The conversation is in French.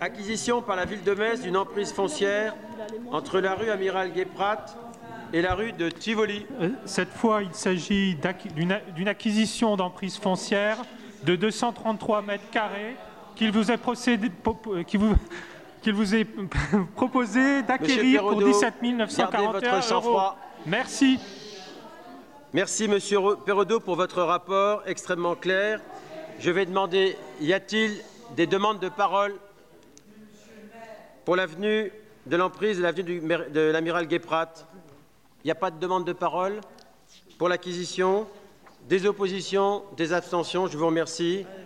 Acquisition par la ville de Metz d'une emprise foncière entre la rue Amiral Guéprat et la rue de Tivoli. Cette fois, il s'agit d'une acquisition d'emprise foncière de 233 mètres carrés qu'il vous est proposé d'acquérir pour 17 941 €. Merci. Merci, Monsieur Perraudot, pour votre rapport extrêmement clair. Je vais demander, y a-t-il des demandes de parole pour l'avenue de l'emprise de l'avenue de l'Amiral Guéprat? Il n'y a pas de demande de parole pour l'acquisition. Des oppositions, des abstentions. Je vous remercie.